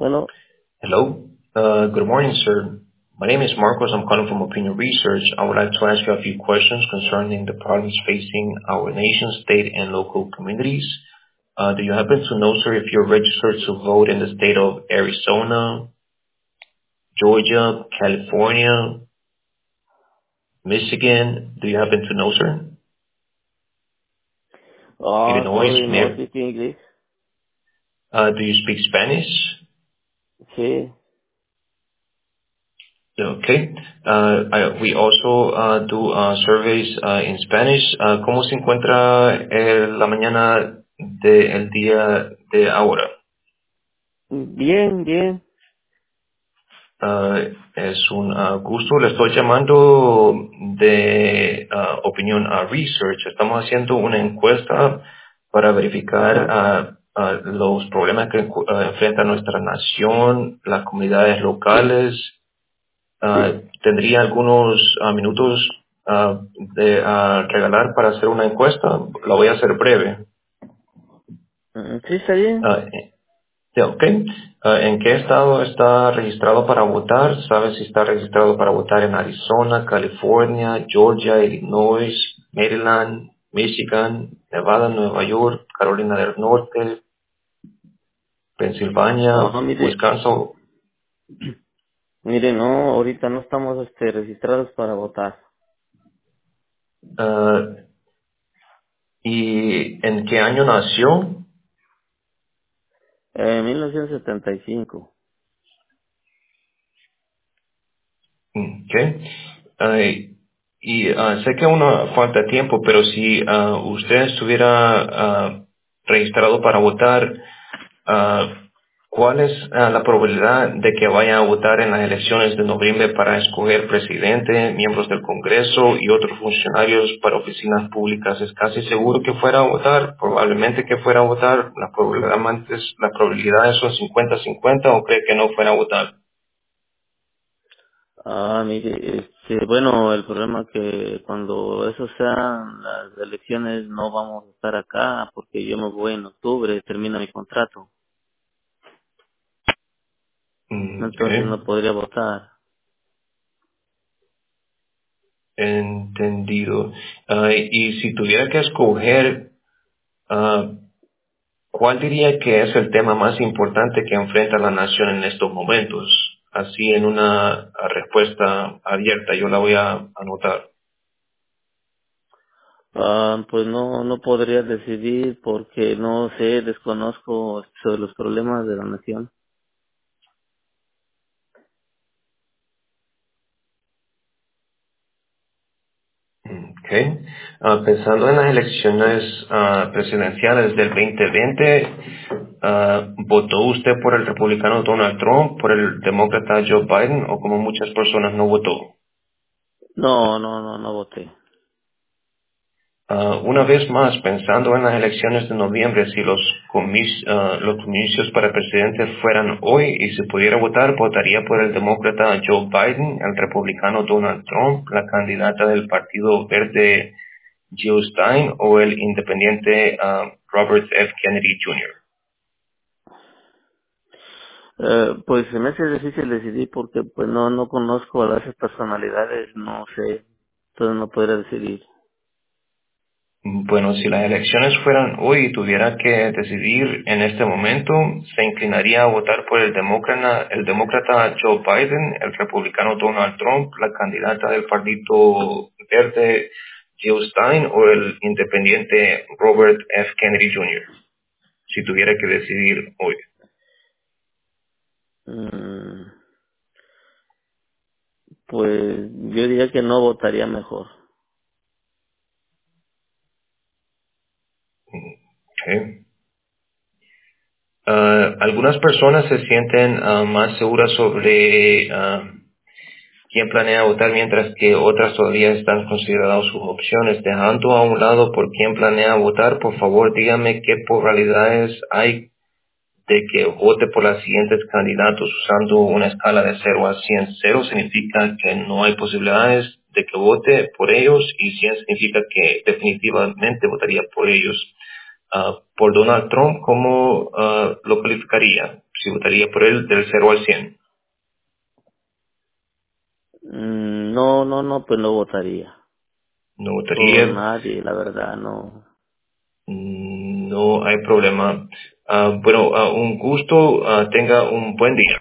Bueno, Hello. Good morning, sir. My name is Marcos. I'm calling from Opinion Research. I would like to ask you a few questions concerning the problems facing our nation, state, and local communities. Do you happen to know, sir, if you're registered to vote in the state of Arizona, Georgia, California, Michigan? Do you happen to know, sir? Illinois? sorry, no speak English. Do you speak Spanish? Sí, Okay. We also do surveys in Spanish. ¿Cómo se encuentra la mañana del día de ahora? bien, bien. Es un gusto. Le estoy llamando de Opinión Research. Estamos haciendo una encuesta para verificar Ajá. los problemas que enfrenta nuestra nación, las comunidades locales. ¿Tendría algunos minutos de regalar para hacer una encuesta? La voy a hacer breve. Sí, está bien. Ah, ya, ok. ¿En qué estado está registrado para votar? ¿Sabe si está registrado para votar en Arizona, California, Georgia, Illinois, Maryland, Michigan, Nevada, Nueva York, Carolina del Norte, Pensilvania, Mire, Wisconsin? mire, no, ahorita no estamos registrados para votar. Ah, ¿Y en qué año nació? 1975. Okay. Sé que aún no falta tiempo, pero si usted estuviera registrado para votar, ah, ¿cuál es la probabilidad de que vaya a votar en las elecciones de noviembre para escoger presidente, miembros del Congreso y otros funcionarios para oficinas públicas? ¿Es casi seguro que fuera a votar? ¿Probablemente que fuera a votar? ¿Las probabilidades son 50-50 o cree que no fuera a votar? Mire, bueno, el problema es que cuando eso sean las elecciones no vamos a estar acá porque yo me voy en octubre, termina mi contrato. Entonces Okay. no podría votar. Entendido. Y si tuviera que escoger, ah, ¿cuál diría que es el tema más importante que enfrenta la nación en estos momentos? Así en una respuesta abierta, yo la voy a anotar. Pues no podría decidir porque no sé, desconozco sobre los problemas de la nación. Okay. Pensando en las elecciones presidenciales del 2020, ¿votó usted por el republicano Donald Trump, por el demócrata Joe Biden o como muchas personas no votó? No voté. Una vez más, pensando en las elecciones de noviembre, si los comicios para presidente fueran hoy y se pudiera votar, votaría por el demócrata Joe Biden, el republicano Donald Trump, la candidata del Partido Verde Jill Stein o el independiente Robert F. Kennedy Jr. Pues se me hace difícil decidir porque pues no conozco a esas personalidades, no sé, entonces no podría decidir. Bueno, si las elecciones fueran hoy y tuviera que decidir en este momento, se inclinaría a votar por el demócrata Joe Biden, el republicano Donald Trump, la candidata del Partido Verde Jill Stein o el independiente Robert F. Kennedy Jr. Si tuviera que decidir hoy. Mm, pues yo diría que no votaría mejor. Okay. Algunas personas se sienten más seguras sobre quién planea votar, mientras que otras todavía están consideradas sus opciones. Dejando a un lado por quién planea votar, por favor dígame qué probabilidades hay de que vote por los siguientes candidatos usando una escala de 0 a 100. 0 significa que no hay posibilidades de que vote por ellos y 100 significa que definitivamente votaría por ellos. Por Donald Trump, ¿cómo lo calificaría? si votaría por él del 0 al 100. No, no, no, pues no votaría No por votaría. nadie, la verdad, no. No hay problema. Bueno, un gusto. Tenga un buen día.